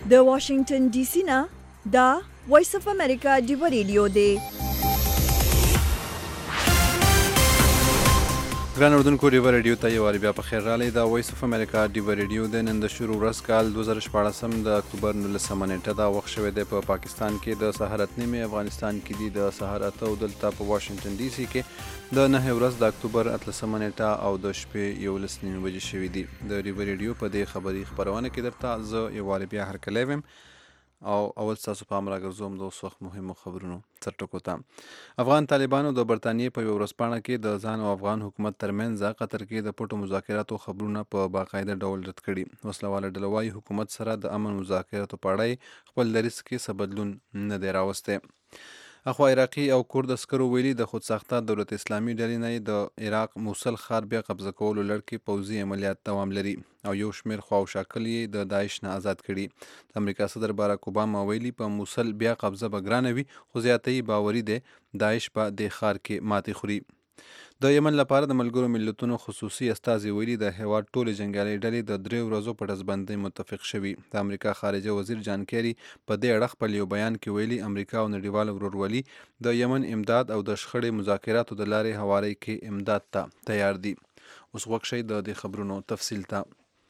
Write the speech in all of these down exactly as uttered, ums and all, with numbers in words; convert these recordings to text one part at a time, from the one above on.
د واشنگټن ډي سي نه دا وایس اف امریکا ډیو ریډیو دی. ګران اردوونکو ډیو ریډیو ته یو وار بیا په خیر راغلی. دا وایس اف امریکا ډیو ریډیو د نن د شروع ورځ کال دوه زره شپاړسم د اکتوبر نولسمه نیټه دا وخت شوی دی په پاکستان کې د سهار اته نیمې، افغانستان کې دی د سهار اته او دلته په واشنگټن ډي سي کې د نهه ورځ د اکتوبر اتلسمه نیټه او د شپې یولس نیمې بجې شوي دي. د ډیو ریډیو په دې خبري خپرونه کې درته زه یو وار بیا هرکلی ویم او اول ستاسو پام راګرځوم د اوس وخت مهمو خبرونو سرټکو ته. افغان طالبانو د برطانیې په یوه ورځپاڼه کې د ځان او افغان حکومت ترمنځ قطر کې د پټو مذاکراتو خبرونه په باقاعده ډول رد کړي. وسلواله ډله وايي حکومت سره د امن مذاکراتو په اړه یې خپل دریځ کې څه بدلون نه دی راوستی. اخوا عراقي او کورد عسکرو ویلي د خودساخته دولت اسلامي ډلې نه د عراق موصل ښار بیا قبضه کولو لړ کې پوځي عملیات دوام لري او یو شمېر خواوشاکل یې د داعش نه آزاد کړي. د امریکا صدر باراک اوباما ویلي په موصل بیا قبضه به ګرانه وي، خو زیاتوي باوري دی داعش په دې ښار کې ماتې خوري. د یمن لپاره د ملګرو ملتونو خصوصي استازي ویلي د هیواد ټولې جنګیالي ډلې د دریو ورځو په ډزبندۍ متفق شوي. د امریکا خارجه وزیر جان کیری په دې اړه خپل یو بیان کې ویلي امریکا او نړیوال ورورولي د یمن امداد او د شخړې مذاکراتو د لارې هواري کې امداد ته تیار دي. اوس وخت شي د دې خبرونو تفصیل ته.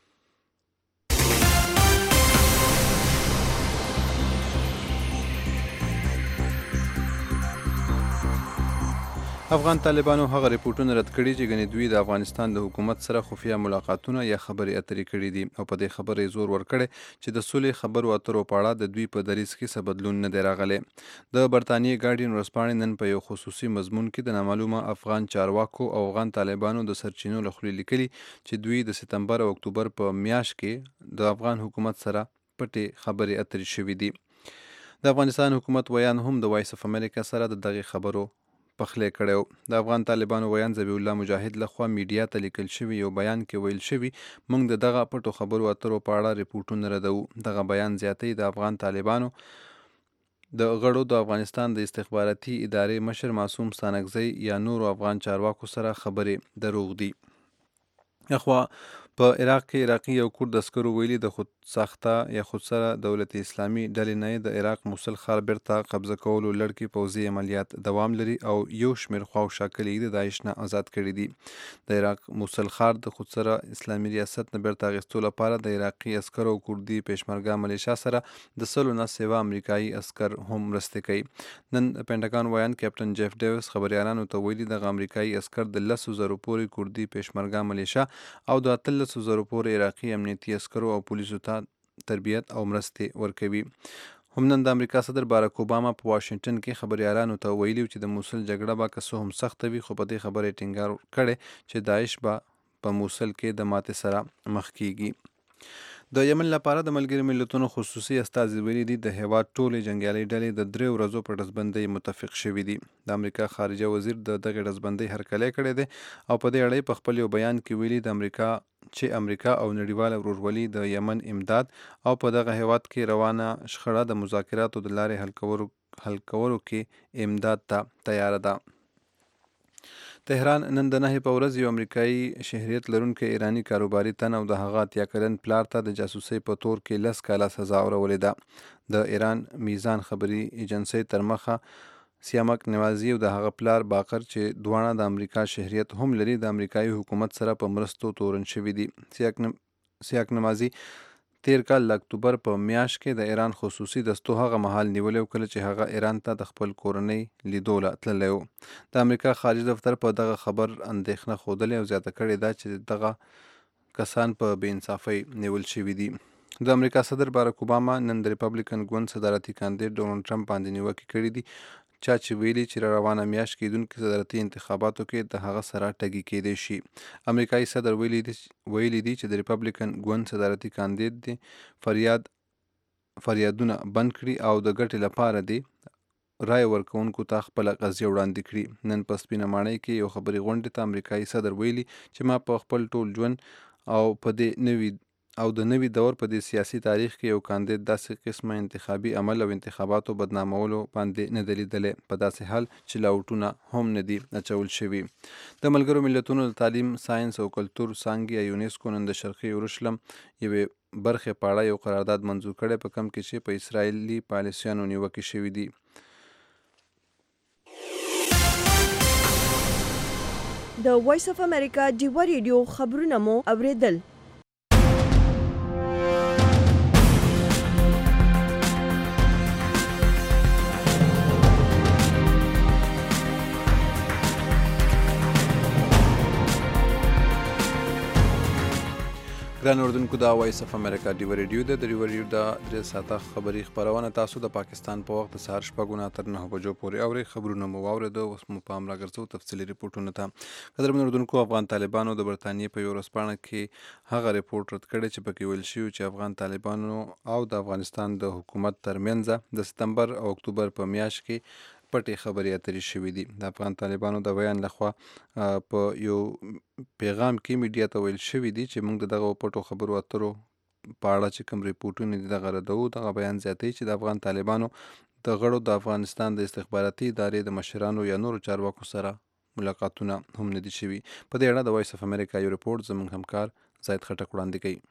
افغان طالبانو هغه ریپورټونه رد کړي چې ګنې دوی د افغانستان د حکومت سره خفیه ملاقاتونه یا خبرې اترې کړي دي او په دې خبره یې زور ورکړی چې د سولې خبرو اترو په اړه د دوی په دریځ کې څه بدلون نه دی راغلی. د برطانیې ګارډین ورځپاڼې نن په یو خصوصي مضمون کې د نامعلومه افغان چارواکو او افغان طالبانو د سرچینو له خولې لیکلي چې دوی د سپتمبر او اکتوبر په میاشت کې د افغان حکومت سره پټې خبرې اترې شوي دي. د افغانستان حکومت ویان هم د وایس اف امریکا سره د دغې خبرو پخلی کړی. د افغان طالبانو ویان ذبیح الله مجاهد لخوا میډیا ته لیکل شوي یو بیان کې ویل شوي موږ د دغه پټو خبرو اترو په اړه ریپورټونه ردوو. دغه بیان زیاتوي د افغان طالبانو د غړو د افغانستان د استخباراتي ادارې مشر معصوم ستانکزی یا نورو افغان چارواکو سره خبرې دروغ دي. اخوا په عراق کې عراقي او کورد عسکرو ویلي د خود ساخته یا خود سره دولت اسلامي ډلې نه د عراق موصل ښار بیرته قبضه کولو لړ کې پوځي عملیات دوام لري او یو شمېر خواوشاکل یې د داعش نه آزاد کړي دي. د عراق موصل ښار د خود سره اسلامي ریاست نه بیرته اخیستو لپاره د عراقي عسکرو او کوردي پېشمرګه ملیشا سره د سلو نه سوه امریکایي عسکر هم مرستې کوي. نن پینټاګان ویان کیپټن جیف ډیوس خبریالانو ته ویلي دغه امریکایي عسکر د لسو زرو پورې کوردي پېشمرګه ملیشا او د اتلسو زرو پورې عراقي امنیتي عسکرو او پولیسو ته تربیت او مرستې ورکوي. هم نن د امریکا صدر باراک اوباما په واشنگټن کې خبریالانو ته ویلي چې د موصل جګړه به که څه هم سخته وي خو په دې خبره یې ټینګار کړی چې داعش به په موصل کې د ماتې سره مخ کیږي. د یمن لپاره د ملګرو ملتونو خصوصي استازي ویلي دي د هیواد ټولې جنګیالي ډلې د دریو ورځو په ډزبندۍ متفق شوي دي. د امریکا خارجه وزیر د دغې ډزبندۍ هرکلی کړی دی او په دې اړه په خپل یو بیان کې ویلي د امریکا چې امریکا او نړیواله ورورولي د یمن امداد او په دغه هیواد کې روانه شخړه د مذاکراتو د لارې حل کولو حل کولو کې امداد ته تیاره ده. تهران نن د نهې په ورځ یو امریکایي شهریت لرونکی ایراني کاروباري تن او د هغه اتیا کلن پلار ته د جاسوسۍ په تور کې لس کاله سزا اورولې ده. د ایران میزان خبري ایجنسۍ تر مخه سیامک نوازي او د هغه پلار باقر چې دواړه د امریکا شهریت هم لري د امریکایي حکومت سره په مرستو تورن شوي دي. سیاک نوازي تیر کال د اکتوبر په میاشت کې د ایران خصوصي دستو هغه مهال نیولی کله چې هغه ایران ته د خپل کورنۍ لیدو له تللی و. د امریکا خارجه دفتر په دغه خبر اندېښنه ښودلې او زیاته کړې ده چې دغه کسان په بې انصافۍ نیول شوي دي. د امریکا صدر باراک اوباما نن د ریپبلیکن ګوند صدارتي کاندید ډونالډ ټرمپ باندې نیوکې کړي دي چا چې ویلي چې را روانه میاشت کېدونکي صدارتي انتخاباتو کې د هغه سره ټګي کېدی شي. امریکایي صدر ویلي دي ویلي دي چې د ریپبلیکن ګوند صدارتي کاندید دي فریاد فریادونه بند کړي او د ګټې لپاره دي رای ورکوونکو ته خپله قضیه وړاندې کړي. نن په سپینه ماڼۍ کې یو خبري غونډې ته امریکایي صدر ویلي چې ما په خپل ټول ژوند او په دې نوي او د نوي دور په دې سیاسي تاریخ کې یو کاندید داسې قسمه انتخابي عمل او انتخاباتو بدنامولو باندې نه دی لیدلی په داسې حال چې لاوټونه هم نه دي اچول شوي. د ملګرو ملتونو د تعلیم، ساینس او کلتور څانګې یا یونیسکو نن د شرقي یورشلم یوې برخې په اړه یو قرارداد منظور کړی په کم کې چې په اسرائیلي پالیسیانو نیوکې شوي دي. د وایس اف امریکا ډیوه ریډیو خبرونه مو اوریدل. ګران اردوونکو، دا وایس اف امریکا ډیوه ریډیو ده. د ډیوه ریډیو دا درې ساعته خبري خپرونه تاسو د پاکستان په وخت د سهار شپږو نه تر نهه بجو پورې اورئ. خبرونه مو واورېده، اوس مو پام راګرځو تفصیلي ریپورټونو ته. قدرمن اردوونکو، افغان طالبانو د برطانیې په یوه ورځپاڼه کې هغه ریپورټ رد کړی چې پکې ویل شوي چې افغان طالبانو او د افغانستان د حکومت ترمنځ د ستمبر او اکتوبر په میاشت کې پټې خبرې اترې شوي دي. د افغان طالبانو د بیان لخوا په یو پیغام کې میډیا ته ویل شوي دي چې موږ د دغه پټو خبرو اترو په اړه چې کوم ریپورټونه دي دغه ردوو. دغه بیان زیاتوي چې د افغان طالبانو د غړو د افغانستان د استخباراتي ادارې د مشرانو یا نورو چارواکو سره ملاقاتونه هم نه دي شوي. په دې اړه د وایس اف امریکا یو ریپورټ زموږ همکار زاید خټک وړاندې کوي.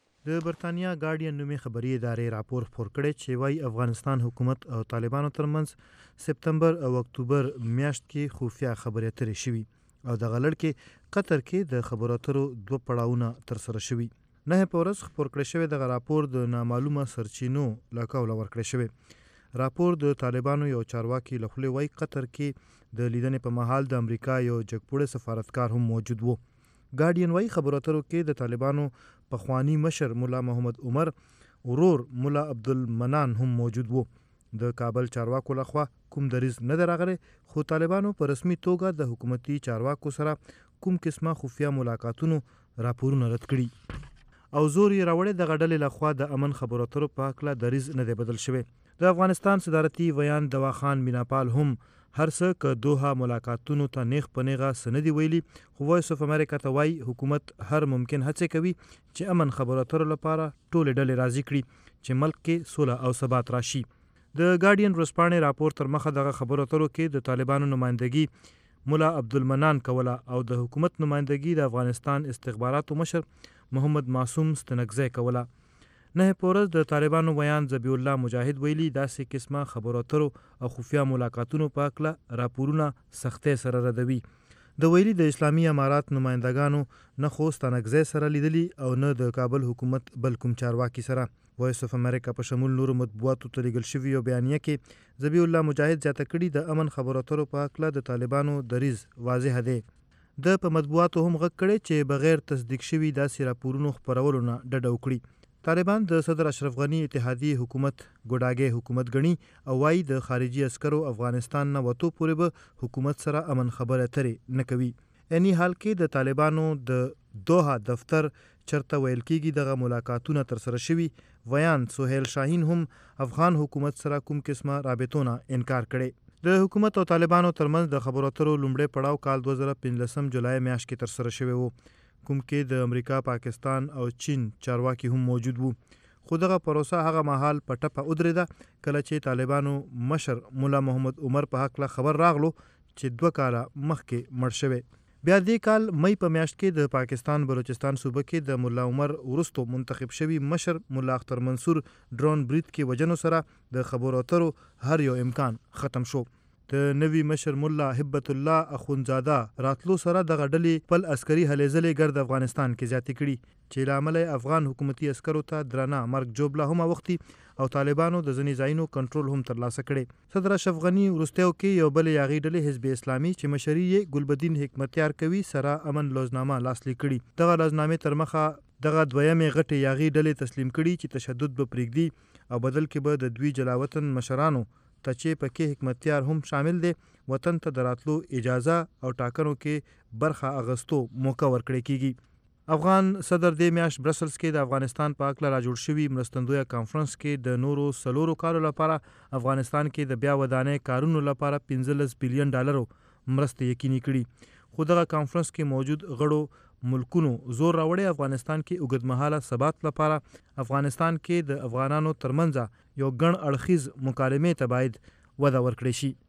د برطانیا ګارډین نومې خبري ادارې راپور خپور کړی چې وايي افغانستان حکومت او طالبانو ترمنځ سپتمبر او اکتوبر میاشت کې خفیه خبرې اترې شوي او دغه لړ کې قطر کې د خبرو اترو دوه پړاوونه ترسره شوي. نه په ورځ خپور کړی شوی دغه راپور د نامعلومه سرچینو له قوله ورکړی شوی. راپور د طالبانو یو چارواکي له خولې وایي قطر کې د لیدنې په مهال د امریکا یو جګپوړی سفارتکار هم موجود و. ګارډین وایي خبرو اترو کې د طالبانو پخوانی مشر مولا محمد عمر ورور مولا عبدالمنان هم موجود وو. د کابل چارواکو لخوا کوم دریځ نه دی راغلی، خو طالبانو په رسمي توګه د حکومتي چارواکو سره کوم قسمه خفیه ملاقاتونو راپورونه رد کړي او زور یې راوړی. دغه ډلې لخوا د امن خبرو اترو په هکله دریځ نه دی بدل شوی. د افغانستان صدارتي ویان دواخان میناپال هم هر څه که دوه ملاقاتونو ته نیغ په نیغه څه نه دي ویلي، خو وایس اف امریکا ته وایي حکومت هر ممکن هڅې کوي چې امن خبرو اترو لپاره ټولې ډلې راضي کړي چې ملک کې سوله او ثبات راشي. د ګارډین ورځپاڼې راپور تر مخه دغه خبرو اترو کې د طالبانو نمایندګي مولا عبدالمنان کوله او د حکومت نمایندګي د افغانستان استخباراتو مشر محمد معصوم ستنګزی کوله. نه په ورځ د طالبانو ویان ذبیح الله مجاهد ویلي داسې قسمه خبرو اترو او خفیه ملاقاتونو په هکله راپورونه سختۍ سره ردوي. د ویلي د اسلامي امارات نمایندګانو نه خو ستنګزی سره لیدلي او نه د کابل حکومت بل کوم چارواکي سره. وایس اف امریکا په شمول نورو مطبوعاتو ته لیږل شوي یو بیانیه کې ذبیح الله مجاهد زیاته کړي د امن خبرو اترو په هکله د طالبانو دریځ واضح دی. د په مطبوعاتو هم غږ کړی چې بغیر تصدیق شوي داسې راپورونو خپرولو نه ډډه وکړي. طالبان د صدر اشرف غنی اتحادیې حکومت ګوډاګی حکومت ګڼي او وایي د خارجي عسکرو افغانستان نه وتو پورې به حکومت سره امن خبرې اترې نه کوي. اني حال کې د طالبانو د دوحه دفتر چرته ویل کېږي دغه ملاقاتونه ترسره شوي. ویان سهیل شاهین هم افغان حکومت سره کوم قسمه رابطونه انکار کړي. د حکومت او طالبانو ترمنځ د خبرو اترو لومړی پړاو کال دوه زره پنځلسم جولای میاشت کې ترسره شوی و، کوم کې د امریکا، پاکستان او چین چارواکي هم موجود وو. خو دغه پروسه هغه مهال په ټپه ودرېده کله چې طالبانو مشر مولا محمد عمر په هکله خبر راغلو چې دوه کاله مخکې مړ شوی. بیا دې کال مئی په میاشت کې د پاکستان بلوچستان صوبه کې د مولا عمر وروستو منتخب شوي مشر مولا اختر منصور ډرون برید کې وجنو سره د خبرو اترو هر یو امکان ختم شو. د نوي مشر مولا هبت الله اخونزاده راتلو سره دغه ډلې خپل عسکري هلې ځلې ګرد افغانستان کې زیاتې کړي چې له امله افغان حکومتي عسکرو ته درانه مرګ جوړه هم اوختي او طالبانو د ځینې ځایونو کنټرول هم ترلاسه کړي. صدر اشرف غنی وروستیو کې یو بل یاغي ډلې حزب اسلامي چې مشري یې ګلبدین حکمتیار کوي سره امن لوزنامه لاسلیک کړي. دغه لوزنامې تر مخه دغه دویمې غټې یاغي ډلې تسلیم کړي چې تشدد به پرېږدي او بدل کې به د دوی جلاوطن مشرانو ته چې پکې حکمتیار هم شامل دی وطن ته د راتلو اجازه او ټاکنو کې برخه اغستو موقع ورکړی کیږي. افغان صدر دې میاشت برسلز کې د افغانستان په هکله را جوړ شوي مرستندویه کانفرنس کې د نورو څلورو کالو لپاره افغانستان کې د بیا ودانۍ کارونو لپاره پنځلس بلیون ډالرو مرستې یقیني کړي. خو دغه کانفرنس کې موجود غړو ملکونو زور راوړی افغانستان کې اوږدمهاله ثبات لپاره افغانستان کې د افغانانو ترمنځ یو ګڼ اړخیز مکالمې ته باید وده ورکړی شي.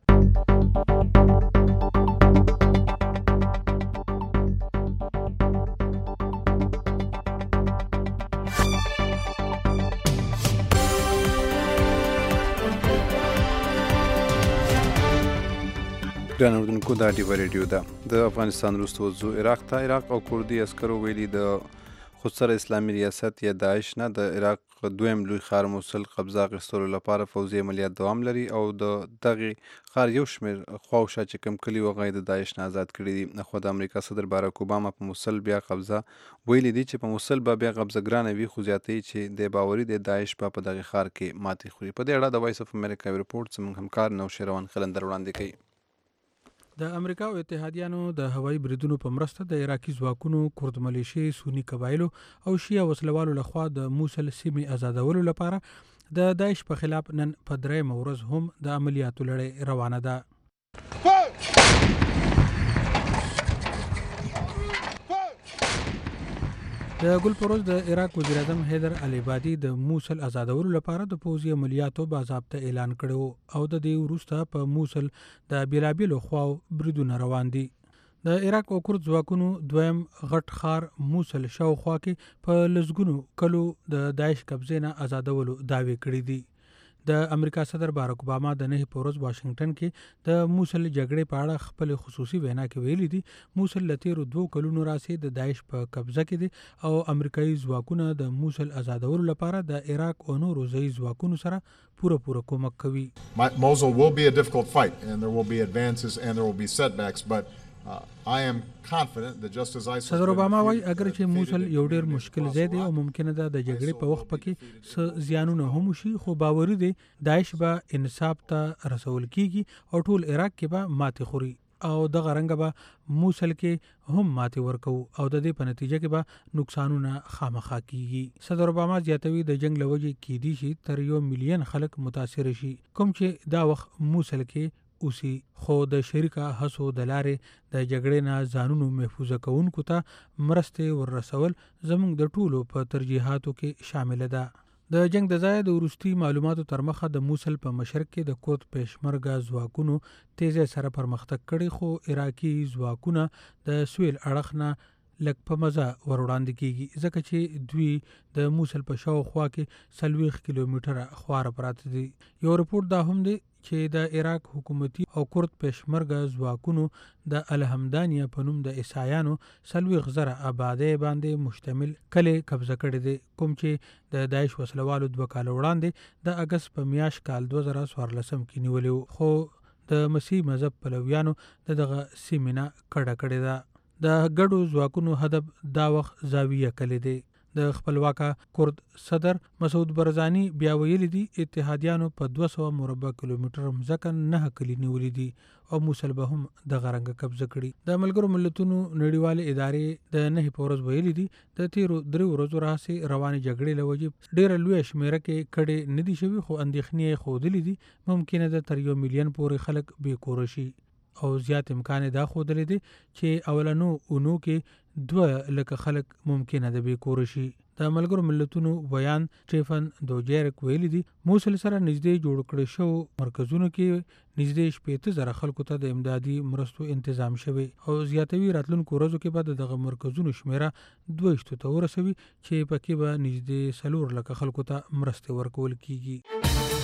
ګران اردوونکو دا ډیوه ریډیو ده د افغانستان وروسته وځو عراق ته. عراق او کردي عسکرو ویلي د خودسره اسلامي ریاست یا داعش نه د عراق دویم لوی ښار موصل قبضه اخیستلو لپاره پوځي عملیات دوام لري او د دغې ښار یو شمېر خواوشا چې کوم کلي وغه یې د داعش نه آزاد کړي دي. خو د امریکا صدر باراک اوباما په موصل بیا قبضه ویلي دي چې په موصل به بیا قبضه ګرانه وي، خو زیاتوي چې د باوري د داعش به په دغې ښار کې ماتې خوري. په دې اړه د وایس اف امریکا رپورټ زموږ همکار نوشیروان خلندر وړاندې کوي. د امریکا او اتحادیانو د هوایي بریدونو په مرسته د عراقي ځواکونو، کرد ملیشې، سوني قبایلو او شیعه وسلوالو لخوا د موصل سیمې آزادولو لپاره د داعش په خلاف نن په درېیمه ورځ هم د عملیاتو لړۍ روانه ده. د ګلپروز د عراق وزیر اعظم حیدر العبادي د موصل آزادولو لپاره د پوځي عملیاتو باضابطه اعلان کړی او د دې وروسته په موصل د بیلابیلو خواو بریدونه روان دي. د عراق او کرد ځواکونو دویم غټ ښار موصل شاوخوا کې په لسګونو کلو د داعش قبضې نه آزادولو دعوې کړې دي. د امریکا صدر باراک اوباما د نهي په ورځ واشنگټن کې د موصل جګړې په اړه خپل خصوصي وینا کې ویلي دي موصل له تیرو دوو کلونو راځي د داعش په قبضه کې دي او امریکایي ځواکونه د موصل آزادولو لپاره د عراق او نورو ځایي ځواکونو سره پوره پوره کومک کوي. Mosul will be a difficult fight and there will be advances and there will be setbacks, but uh, I am confident that just as ISIS صدر اوباما وايي اگر چې موصل یو ډیر مشکل ځای دی او ممکنه ده د جګړې په وخت پکې څه زیانونه هم شي، خو باوري دی داعش به انصاف ته رسول کیږي او ټول عراق کې به ماتې خوري او دغه رنګ به موصل کې هم ماتې ورکو او د دې په نتیجه کې به نقصانونه خامخا کیږي. صدر اوباما زیاتوي د جنگ لوجې کیدی شي تر یو میلیون خلک متاثر شي کوم چې دا وخت موصل کې اوسي، خو د شریکه هڅو د لارې د جګړې نه ځانونو محفوظه کوونکو ته مرستې وررسول زموږ د ټولو په ترجیحاتو کې شامل ده. د جنگ د ځای د وروستي معلوماتو تر مخه د موصل په مشرق کې د کرد پېشمرګه ځواکونو تیزه سره پرمختګ کړي، خو عراقي ځواکونه د سویل اړخ نه لږ په مزه ور وړاندې کیږي ځکه چې دوی د موصل په شاوخوا کې څلوېښت کیلومتره خواره پراته دي. یو رپورټ دا هم دی چې د عراق حکومتي او کرد پېشمرګه ځواکونو د الحمدانیه په نوم د عیسایانو څلوېښت زره آبادۍ باندې مشتمل کلی قبضه کړی دی کوم چې د داعش وسلوالو دوه کاله وړاندې د اګست په میاشت کال دوه زره څوارلسم کې نیولی و، خو د مسیح مذهب پلویانو د دغه سیمې نه کډه کړې ده. د ګډو ځواکونو هدف دا وخت زاویه کلی دی. د خپلواکه کرد صدر مسعود برزاني بیا ویلي دي اتحادیانو په دوه سوه مربع کیلومتر مځکه نه کلي نیولي دي او موصل به هم دغه رنګه قبضه کړي. د ملګرو ملتونو نړیوالې ادارې د نهي په ورځ ویلي دي د تیرو درې ورځو راهیسې روانې جګړې له وجې ډېره لویه شمېره کې کډې نه دي شوي، خو اندېښنې یې ښودلې دي ممکنه ده تر یو میلیون پورې خلک بې کوره شي او زیات امکان دا ښودلی دی چې اولنو اونو کې دوه لکه خلک ممکنه ده بې کوره شي. د ملګرو ملتونو بیان سټیفن دوجیرک ویلي دي موصل سره نږدې جوړ کړی شو مرکزونو کې نږدې شپېته زره خلکو ته د امدادي مرستو تنظیم شوی او زیاتوي راتلونکو ورځو کې به دغه مرکزونو شمیره دوه ویشتو ته ورسوي چې پکې به نږدې څلور لکه خلکو ته مرستې ورکول کیږي.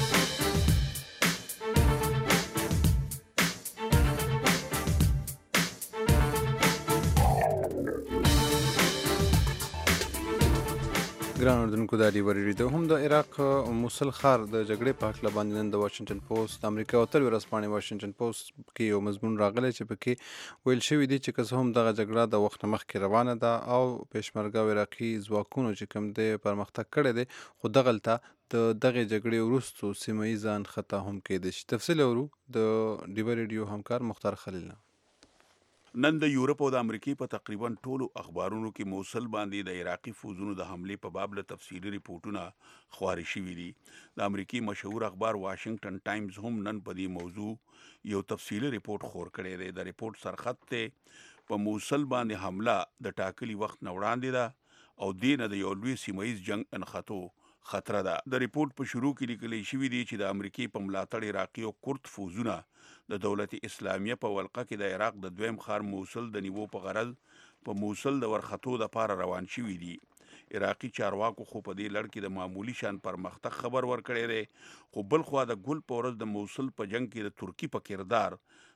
ګران اردوونکو دا ډیوه ریډیو هم د عراق موصل ښار د جګړې په هکله باندې نن د واشنګټن پوسټ د امریکا اتلوي ورځپاڼې واشنګټن پوسټ کې یو مضمون راغلی چې پکې ویل شوي دي چې که څه هم دغه جګړه د وخت مخکې روانه ده او پېشمرګه عراقي ځواکونو چې کوم دی پرمختګ کړی دی، خو دغلته د دغې جګړې وروستو سیمه ییزه انخطا هم کیدی شي. تفصیل اورو د ډیوه ریډیو همکار مختار خلیل نه. نن د یورپ او د امریکې په تقریبا ټولو اخبارونو کې موصل باندې د عراقي فوزونو د حملې په باب له تفصیلي ریپورټونه خواري شوي دي. د امریکې مشهور اخبار واشنگټن ټایمز هم نن په دې موضوع یو تفصیلي ریپورټ خور کړی دی. د ریپورټ سرخط ته په موصل باندې حمله د ټاکلي وخت نه وړاندې ده او دې نه د یو لوی سیمه ییز جنګ انخطو خطره ده. د ریپورټ په شروع کې لیکلی شوي دي چې د امریکې په ملاتړ عراقي او کرد فوزونه د دولت اسلامیه په ولقه کې د عراق د دویم ښار موصل د نیوو په غرض په موصل د ورختو دپاره روان شوي دي. عراقي چارواکو خو په دې لړ کې د معمولي شان پرمختګ خبر ورکړی دی، خو بل خوا د ګل په ورځ د موصل په جنگ کې د ترکي په کردار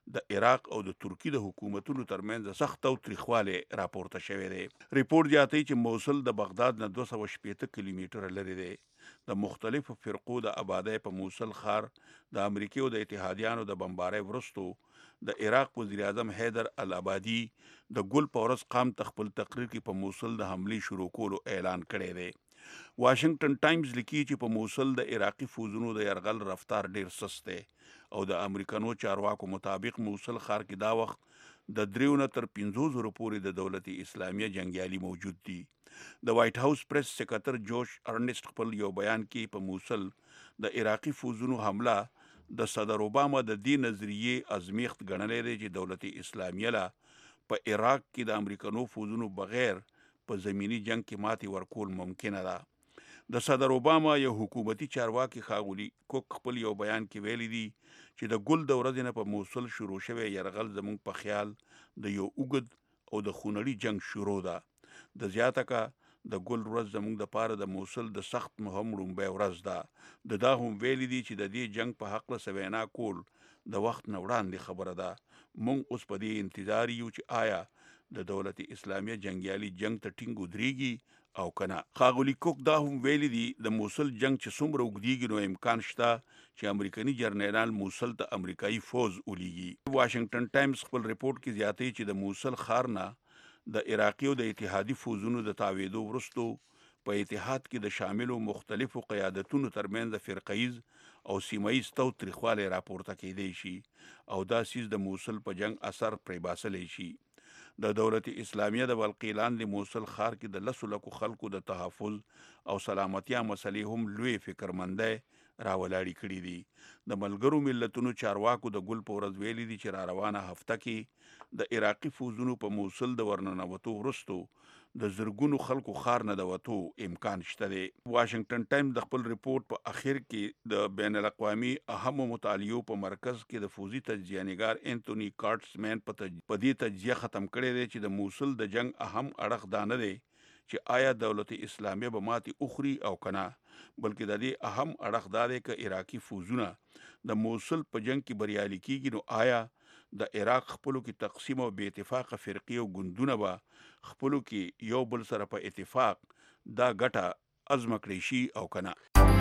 د عراق او د ترکی د حکومتونو ترمنځ سخت او تریخواله راپورته شوی دی. ریپورت زیاتوي چې موصل د بغداد نه دوه سوه شپېته کیلومتره لري دی. د مختلفو فرقو د آبادی په موصل ښار د امریکای او د اتحادیانو د بمبارۍ وروستو د عراق وزیر اعظم حیدر العبادي د ګل په ورځ قام ته خپل تقریر کې په موصل د حملې شروع کولو اعلان کړی دی. واشنگټن ټایمز لیکي چې په موصل د عراقي فوزونو د یرغل رفتار ډیر سست دی او د امریکانو چارواکو مطابق موصل ښار کې دا وخت د دریو نه تر پنځو زرو پورې د دولت اسلامیه جنگیالي موجود دي. د وایټ هاوس پریس سکرټر جوش ارنسټ خپل یو بیان کې په موصل د عراقي فوزونو حمله د صدر اوباما د دې نظریې ازمیخت ګڼلې دی چې دولت اسلامیه لا په عراق کې د امریکانو فوزونو بغیر په زمینی جنگ کې ماتې ورکول ممکنه ده. د صدر اوباما یو حکومتي چارواکي ښاغلي کوک خپل یو بیان کې ویلي دي چې د ګل د ورځې نه په موصل شروع شوی یرغل زموږ په خیال د یو اوږد او د خونړي جنگ شروع ده. د زیاته کا د ګل ورځ زموږ د پاره د موصل د سخت مهم رومبه ورځ ده. د دا هم ویلي دي چې د دې جنگ په حق له سوینا کول د وخت نه وړاندې خبره ده. مونږ اوس په دې انتظار یو چې آیا د دولت اسلامیه جنگیالي جنگ ته ټینګ ودرېږي او کنه. ښاغلي کوک دا هم ویلي دي د موصل جنگ چې څومره اوږدېږي نو امکان شته چې امریکایي جرنیرال موصل ته امریکایي فوز ولیږي. واشنگټن ټایمز خپل ریپورت کې زیاتوي چې د موصل ښار نه د عراقي او د اتحادي فوزونو د تاویدو وروستو په اتحاد کې د شاملو مختلفو قیادتونو ترمنځ فرقیز او سیمایي تاوتریخوالی راپورته کېدی شي او دا سیز د موصل په جنگ اثر پرې باسلی شي. د دولت اسلامیه د ولقې لاندې موصل ښار کې د لسو لکو خلکو د تحفظ او سلامتیا مسلې هم لوی فکرمندۍ راولاړې کړي دي. د ملګرو ملتونو چارواکو د ګل په ورځ ویلي دي چې را روانه هفته کې د عراقي فوزونو په موصل د ورننوتو وروستو د زرګونو خلکو ښار نه د وتو امکان شته دی. واشنگټن ټایم د خپل ریپورت په اخر کې د بین الاقوامي اهمو مطالعو په مرکز کې د فوزي تجزیه‌نګار انټونی کارټسمن په دې تجزیه ختم کړی دی چې د موصل د جنگ اهم اړخ دا نه دی چې آیا دولت اسلامیه به ماتې اخري او کنه، بلکې د دې اهم اړخ دا دی که عراقي فوزونه د موصل په جنگ کې بریالي کیږي نو آیا د عراق خپلو کې تقسیم او بې اتفاقه فرقې او ګوندونه به خپلو کې یو بل سره په اتفاق دا ګټه ازمه کړی شي او کنه.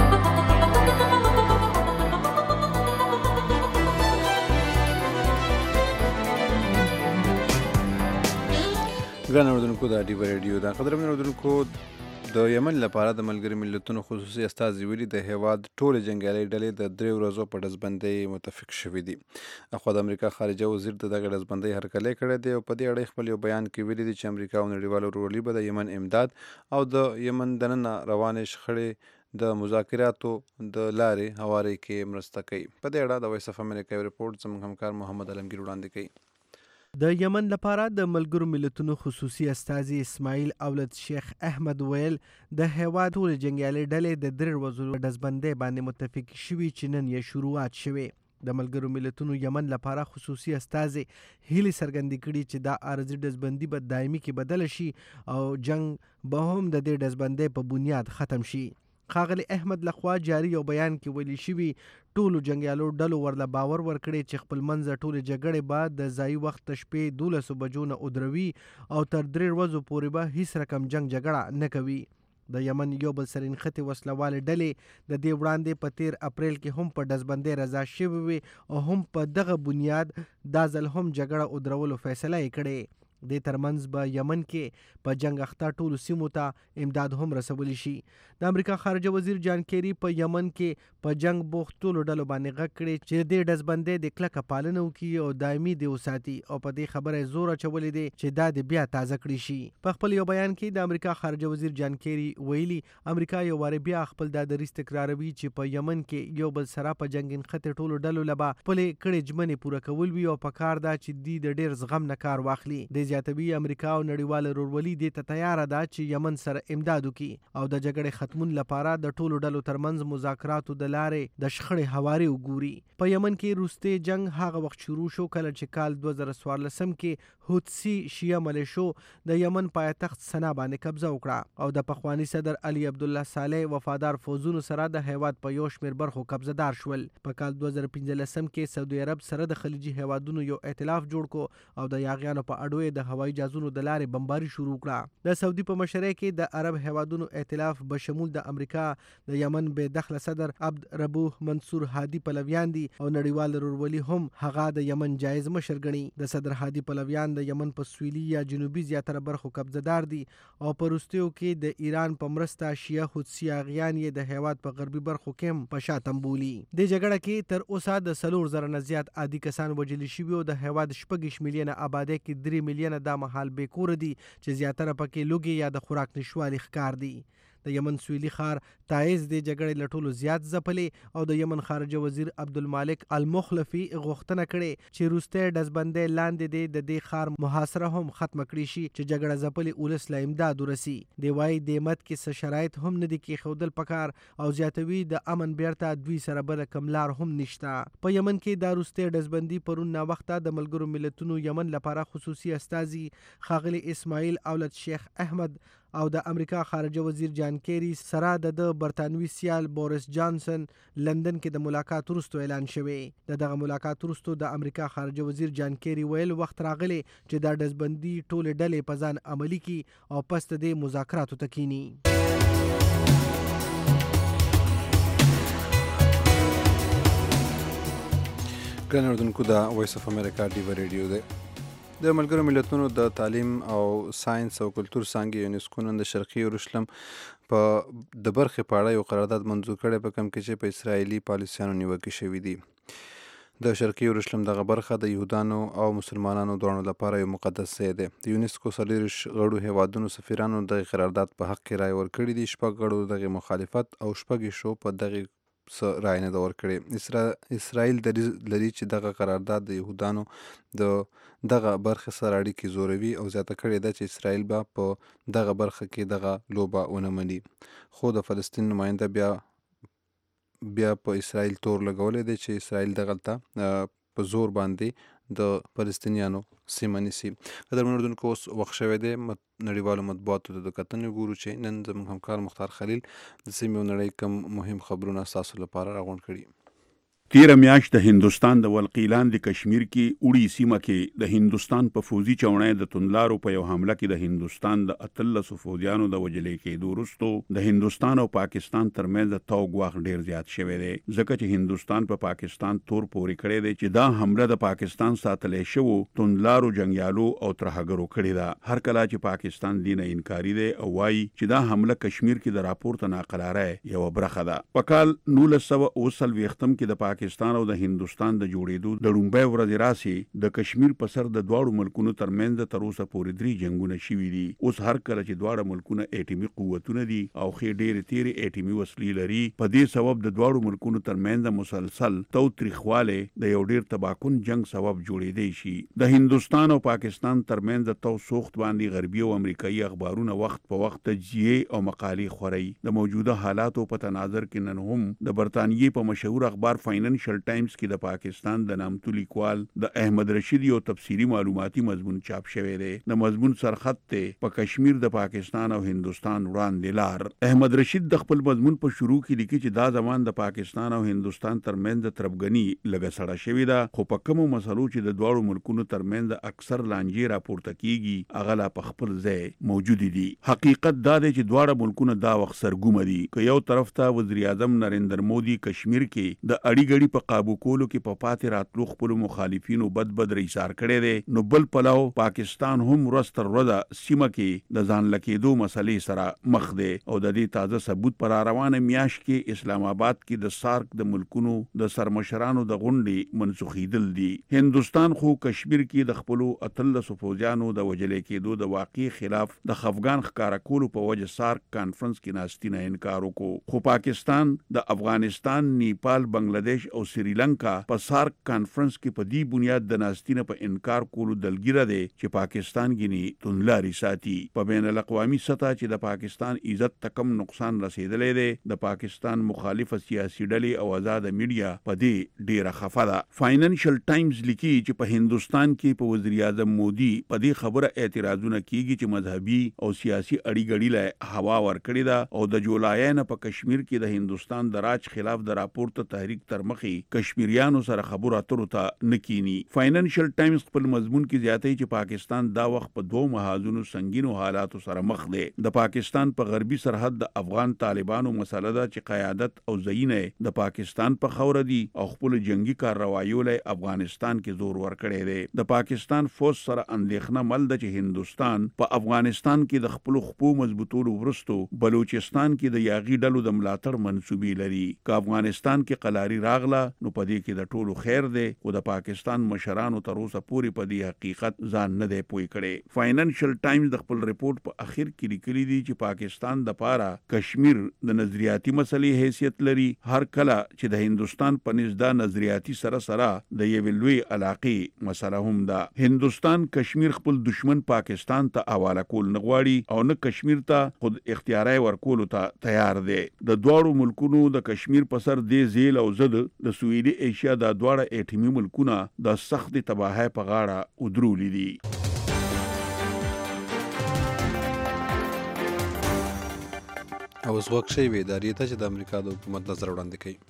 ګران اورېدونکو د ډیو ریډیو دا قدرمن اورېدونکو د یمن لپاره د ملګري ملتونو خصوصي استازي ویلي د هیواد ټولې جنګیالي ډلې د درې ورځو په ډزبندۍ متفق شوي دي. اخوا د امریکا خارجه وزیر د دغه ډزبندۍ هرکلی کړی دی او په دې اړه خپل یو بیان کې ویلي دي چې امریکا او نړیوال ورورولي به د یمن امداد او د یمن دننه روانې شخړې د مذاکراتو د لارې هواري کې مرسته کوي. په دې اړه د وایس اف امریکا یو رپورټ زموږ همکار محمد علمگیر وړاندې کوي. د یمن لپاره د ملګرو ملتونو خصوصي استازي اسماعیل اولد شیخ احمد ویل د هیواد ټولې جنګیالي ډلې د درې ورځو ډزبندۍ باندې متفق شوي چې نن یې شروعات شوې. د ملګرو ملتونو یمن لپاره خصوصي استازي هیلې څرګندې کړي چې دا عارضي ډزبندي به دایمي کې بدله شي او جنگ به هم د دې ډزبندۍ په بنیاد ختم شي. ښاغلي احمد لخوا جاری یو بیان کې ویلي شوي ټولو جنګیالو ډلو ورله باور ورکړی چې خپل منځه ټولې جګړې به د ځایي وخت د شپې دولسو بجو نه ودروي او تر درې ورځو پورې به هیڅ رقم جنګ جګړه نه کوي. د یمن یو بل سره نښتې وسلوالې ډلې د دې وړاندې په تیر اپریل کې هم په ډزبندۍ رضا شوې وي او هم په دغه بنیاد دا ځل هم جګړه ودرولو فیصله یې کړې. د ترمنځ به یمن کې په جنگ اخته ټولو سیمو ته امداد هم رسولی شي. د امریکا خارجه وزیر جان کیری په یمن کې په جنگ بوخت ټولو ډلو باندې غږ کړی چې د ډزبندۍ د کلکه پالنه وکړي او دایمي دې وساتي او په دې خبره زور اچولی دی چې دا د بیا تازه کړی شي. په خپل یو بیان کې د امریکا خارجه وزیر جان کیری ویلي امریکا یو وارې بیا خپل دا دریځ تکراروي چې په یمن کې یو بل سره په جنگ نښتې ټولو ډلو له به خپلې کړې ژمنې پوره کول وي او په کار ده چې دوی د ډېر زغم نه کار واخلي. د دې زیاتوي امریکا او نړیوال ورورولي دې ته تیاره ده چې یمن سره امداد وکړي او د جګړې ختمون لپاره د ټولو ډلو ترمنځ مذاکراتو د لارې د شخړې هواري وګوري. په یمن کې وروستی جنگ هغه وخت شروع شو کله چې کال دوه زره څوارلسم کې هوتسي شیعه ملیشو د یمن پایتخت سنا باندې قبضه وکړه او د پخوانی صدر علي عبدالله صالح وفادار فوزونو سره د هیواد په یو شمېر برخو قبضه دار شول. په کال دوه زره پنځلسم کې سعودي عرب سره د خلیجي هیوادونو یو ائتلاف جوړ کو او د یاغیانو په اډو د هوایي جهازونو د لارې بمباري شروع کړه. د سعودي په مشرۍ کې د عرب هیوادونو ائتلاف بشمول د امریکا د یمن بې دخله صدر عبد ربوح منصور هادي پلویان دي او نړیوال ورورولي هم هغه د یمن جایز مشر ګڼي. د صدر هادي پلویان د یمن په سویلي یا جنوبي زیاتره برخو قبضه دار دي او په وروستیو کې د ایران په مرسته شیعه هوتسي اغیان یې د هیواد په غربي برخو کې هم په شاتم بولي. د جګړه کې تر اوسه د څلور زره نه زیات عادي کسان وژل شوي او د هیواد شپږ میلیونه آبادۍ کې درې میلیونه دا مهال بې کوره دي چې زیاتره پکې لوږې یا د خوراک نشوالي ښکار دي. د یمن سویلي ښار تایز د جګړې له ټولو زیات ځپلې او د یمن خارجه وزیر عبدالمالک المخلفي غوښتنه کړې چې وروستی ډزبندۍ لاندې دی د دې ښار محاصره هم ختمه کړي شي چې جګړه ځپلې ولس له امداد ورسي. دی وایي د مد کې څه شرایط هم نه دي کېښودل پکار او زیاتوي د امن بیرته دوی سره بله کوم لار هم نشته. په یمن کې دا وروستی ډزبندي پرون ناوخته د ملګرو ملتونو یمن لپاره خصوصي استازي ښاغلي اسماعیل اولد شیخ احمد او د امریکا خارجه وزیر جان کیری سره د برطانوي سیال بوریس جانسن لندن کې د ملاقات وروسته اعلان شوی. د دغه ملاقات وروسته د امریکا خارجه وزیر جان کیری ویل وخت راغلی چې دا ډزبندي ټولې ډلې په ځان عملي کړي او پس د دې مذاکراتو ته کینی. ګران اردوونکو د وایس اف امریکا ډیو ریډیو دی. د ملګرو ملتونو د تعلیم او ساينس او کلتور څانګې یونسکو نن د شرقي یروشلم په د برخې په اړه یو قرارداد منظور کړی په کوم کې چې په اسرائیلي پالیسیانو نیوکې شوي دي. د شرقي یروشلم دغه برخه د یهودانو او مسلمانانو دواړو لپاره یو مقدس ځای دی. د یونسکو څلېرویشت غړو هیوادونو سفیرانو دغه قرارداد په حق کې رایه ورکړې دي. شپږ غړو دغه مخالفت او شپږ شو په دغه څه رایه نه ده ورکړې. اسرا... اسرائیل دریځ لري چې دغه قرارداد د یهودانو د دغه برخې سره اړیکې زوروي او زیاته کړې ده چې اسرائیل به په دغه برخه کې دغه لوبه ونه مني. خو د فلسطین نماینده بیا بیا په اسرائیل تور لګولی دی چې اسرائیل دغلته په زور باندې د فلسطینیانو سیمه نیسي. قدرمن اردوونکو اوس وخت شوی دی نړیوالو مطبوعاتو ته د کتنې ګورو چې نن زموږ همکار مختار خلیل د سیمې او نړۍ کوم مهم خبرونه ستاسو لپاره راغونډ کړي. تیره میاشت د هندوستان د ولقیلان د کشمیر کې اوړي سیمه کې د هندوستان په فوزي چوڼۍ د توندلارو په یو حمله کې د هندوستان د اتلسو فوجیانو د وژلې کېدو وروسته د هندوستان او پاکستان ترمنځ د توغ واخ ډیر زیات شوی دی ځکه چې هندوستان په پاکستان تور پورې کړی دی چې دا حمله د پاکستان ساتلې شوو توندلارو جنگیالو او ترهګرو کړې ده. هر کله چې پاکستان دینه انکاری دی او وایي چې دا حمله کشمیر کې د راپورته ناقلاره یو برخه ده. په کال نولس سوه اوه څلوېښتم کې د پاکستان او د هندوستان د جوړېدو د لومړۍ ورځې راسي د کشمیر په سر د دواړو ملکونو ترمنځ تر اوسه پورې درې جنگونه شوي دي. اوس هر کله چې دواړه ملکونه اټومي قوتونه دي او ښې ډېرې تیرې اټومي وسلې لري په دې سبب د دواړو ملکونو ترمنځ مسلسل تاوتریخوالی د یو ډېر تباکن جنگ سبب جوړېدی شي. د هندوستان او پاکستان ترمنځ د تو سوخت باندې غربي او امریکایي اخبارونه وخت په وخت تجزیې او مقالې خوري. د موجوده حالاتو په تناظر کې نن هم د برطانیې په مشهور اخبار فاینانشل ټایمز کې د پاکستان د نامتو لیکوال د احمد رشید یو تفسیری معلوماتي مضمون چاپ شوی دی. د مضمون سرخط ته په کشمیر د پاکستان او هندوستان وړاندې لار. احمد رشید د خپل مضمون په شروع کې لیکي چې دا زمان د پاکستان او هندوستان ترمنځ تربګنی لږه سړه شوې ده خو په کومو مسلو چې د دواړو ملکونو ترمنځ اکثر لانجې راپورته کیږي هغه لا په خپل ځای موجود دي. حقیقت دا دی چې دواړه ملکونه دا وخت سرګومه دي. که یو طرف ته وزیر اعظم نریندر مودي کشمیر کې د اړی ګړي په قابو کولو کې په پاتې راتلو خپل مخالفینو بد بد ریسار کړي دي نو بل پلاو پاکستان هم ورځ تر ورځې سیمه کې د ځان لکېدو مسلې سره مخ دی او د دې تازه ثبوت پر روانه میاشت کې اسلام آباد کې د سارک د ملکونو د سرمشرانو د غونډې منسوخیدل دي. هندوستان خو کشمیر کې د خپل اتلسو فوجیانو د وژلې کېدو د واقع خلاف د خفګان ښکارا کولو په وجه سارک کانفرنس کې ناستینه انکار وکړو خو پاکستان د افغانستان، نیپال، بنگلاديش بنگلاديش او سریلانکا په سارک کانفرنس کې په دې بنیاد د ناستینه په انکار کولو دلګیره دی چې پاکستان غني تونلاري ساتي په بین الاقوامي سطح چې د پاکستان عزت تکم نقصان رسیدلې دی د پاکستان مخالف سیاسي ډلې او آزاد میډیا په دې ډیره خفه ده. فاینانشل ټایمز لیکي چې په هندستان کې په وزیر اعظم مودي په دې خبره اعتراضونه کیږي چې مذهبي او سیاسي اړیګړي له هوا ورکړي ده او د جولای نه په کشمیر کې د هندستان د راج خلاف د راپورته تحریک تر مخې کشمیریانو سره خبرو اترو ته نکینی. فاینانشل ټایمز خپل مضمون کې زیاتوي چې پاکستان دا وخت په دوه محاذونو سنگینو حالاتو سره مخ دی. د پاکستان په غربي سرحد د افغان طالبانو مسله ده چې قیادت او زینه د پاکستان په خوره دي او خپل جنگي کاروایو له افغانستان کې زور ورکړي دی. د پاکستان فوج سره اندېښنه مل ده چې هندستان په افغانستان کې د خپل خپو مضبوطولو ورستو بلوچستان کې د یاغي ډلو د ملاتړ منسوبې لري. که افغانستان کې قلاري راغله نو په دې کې د ټولو خیر دی او د پاکستان مشرانو تر اوسه پورې په دې حقیقت ځان نه دی پوي کړي. فاینانشل ټایمز د خپل ریپورت په اخر کې لیکلي دي چې پاکستان د پاره کشمیر د نظریاتي مسلې حیثیت لري. هر کله چې د هندستان په نزد نظریاتي سره سره د یوې لوی علاقې مسله هم ده. هندستان کشمیر خپل دشمن پاکستان ته حواله کول نه غواړي او نه کشمیر ته خود اختیاري ورکول ته تیار دی. د دوړو ملکونو د کشمیر په سر دی زیل او زد د سویلي ایشیا د دوړه اټومي ملکونه د سخت تباہي په غاړه ودرولې دي. او اوس وخت شوی وي ادارې ته چې د امریکا د حکومت نظر وړاندې کوي.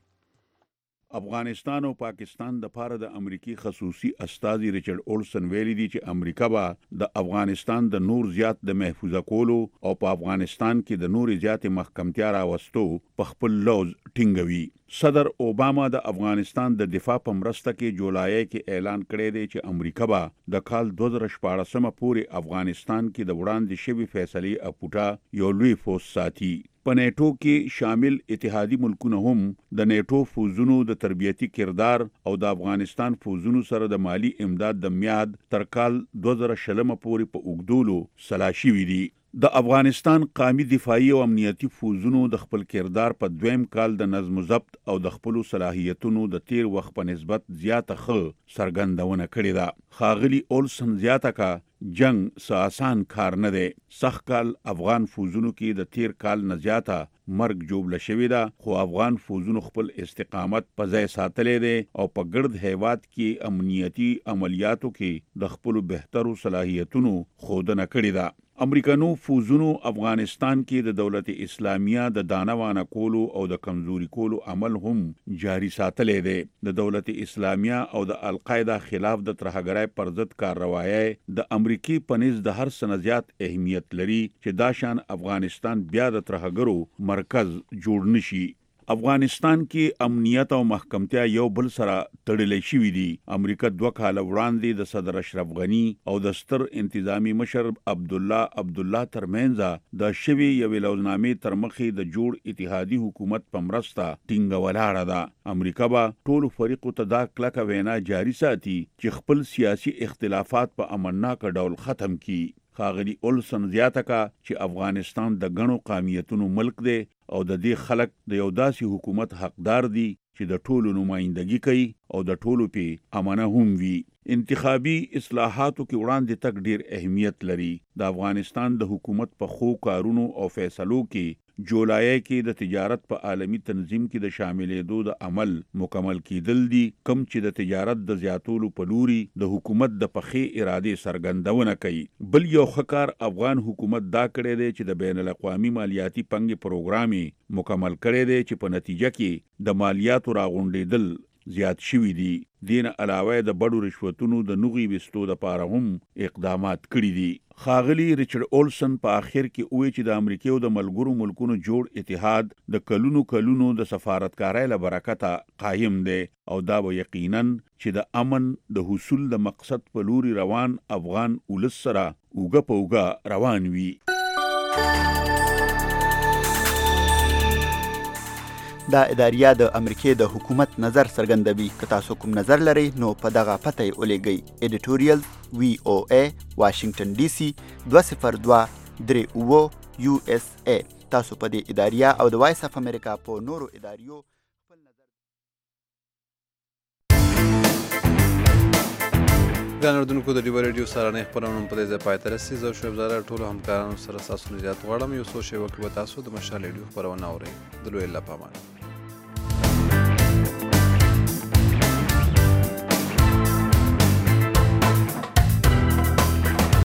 افغانستان او پاکستان د پاره د امریکای خصوصي استازي ریچارډ اولسن ویلي دي چې امریکا به د افغانستان د نور زیات د محفوظه کولو او په افغانستان کې د نور زیات محکمتیا راوستو په خپل لوز ټینګوي. صدر اوباما د افغانستان د دفاع په مرسته کې جولای کې اعلان کړی دی چې امریکا به د کال دوه زره شپاړس پورې افغانستان کې د وړاندې شوی فیصلې اپوټا یو لوی فوج ساتي. په نیټو کې شامل اتحادی ملکونه هم د نیټو فوزونو د تربیتی کردار او د افغانستان فوزونو سره د مالی امداد د میاد تر کال دوه زره شلم پورې په اوګدولو سلاشي وي دي. د افغانستان قومي دفاعي او امنیتي فوزونو د خپل کردار په دویم کال د نظم و ضبط او د خپل صلاحیتونو د تیر وخت په نسبت زیاته خ سرګندونه کړې ده. خاغلی اولسن زیاته کا جنگ سه آسان کار نه دی. سخت کال افغان فوزونو کې د تیر کال نه زیاته مرګ جوړل شوې ده خو افغان فوزونو خپل استقامت په ځای ساتلې دي او په ګرد هیواد کې امنیتي عملیاتو کې د خپل بهترو صلاحیتونو خودنه کړې ده. امریکانو فوزونو افغانستان کې د دولت اسلامیه د دانوانه کولو او د کمزوري کولو عمل هم جاری ساتلې دی. د دولت اسلامیه او د القاعده خلاف د ترهګرۍ پر ضد کارروایي د امریکای په نس د هر سنزيات اهمیت لري چې دا شان افغانستان بیا د ترهګرو مرکز جوړ نشي. افغانستان کې امنیت او محکمتیا یو بل سره تړلې شوې دي. امریکا دوه کاله وړاندې د صدر اشرف غنی او د ستر انتظامی مشر عبد الله عبد الله ترمنځ د شوی یو لوزنامې تر مخې د جوړ اتحادی حکومت په مرسته ټینګ ولاړه ده. امریکا به ټول فریقو ته دا کلکه وینا جاری ساتي چې خپل سیاسي اختلافات په امنناک ډول ختم کړي. خاغلی اولسن زیاته کا چې افغانستان د غنو قومیتونو ملک دی او د دې خلک د یو داسې حکومت حقدار دي چې د ټولو نمائندګي کوي او د ټولو په امانه هم وي. انتخابي اصلاحاتو کې وړاندې تک ډیر اهمیت لري. د افغانستان د حکومت په خو کارونو او فیصلو کې جولای کې د تجارت په عالمی تنظیم کې د شاملېدو د عمل مکمل کېدل دي کم چې د تجارت د زیاتولو په لوري د حکومت د پخې اراده سرګندونه کوي. بل یو خکار افغان حکومت دا کړی دی چې د بین الاقوامي مالیاتي پنګ پروګرام مکمل کړی دی چې په نتیجه کې د مالیاتو راغونډېدل زیات شوي دي. دین علاوه د بډو رشوتونو د نوغي وستو د پاره هم اقدامات کړي دي. خاغلی ریچارډ اولسن په اخر کې وایي چې د امریکا او د ملګرو ملکونو جوړ اتحاد د کلونو کلونو د سفارتکارۍ له برکته قایم دی او دا به یقینا چې د امن د حصول د مقصد په لوري روان افغان ولس سره اوګه په اوګه روان وي. دا اداریه د امریکای د حکومت نظر څرګندوي. که تاسو کوم نظر لرئ نو په دغه پته یې ولیږئ. ایډیټوریل وی او ای واشنگټن ډي سي دوه صفر دوه درې اوه یو اس ای. تاسو په دې اداریه او د وایس اف امریکا په نورو اداریو ګران اردوونکو د ډیوه ریډیو سهارنۍ خپرونه په دې ځای پای ته رسېږي. زه شعیب زاده ټولو همکارانو سره ستاسو نه زیات غواړم یو څو شېبه کې به تاسو د مشال ریډیو خپرونه اورئ. د لوی الله په امان.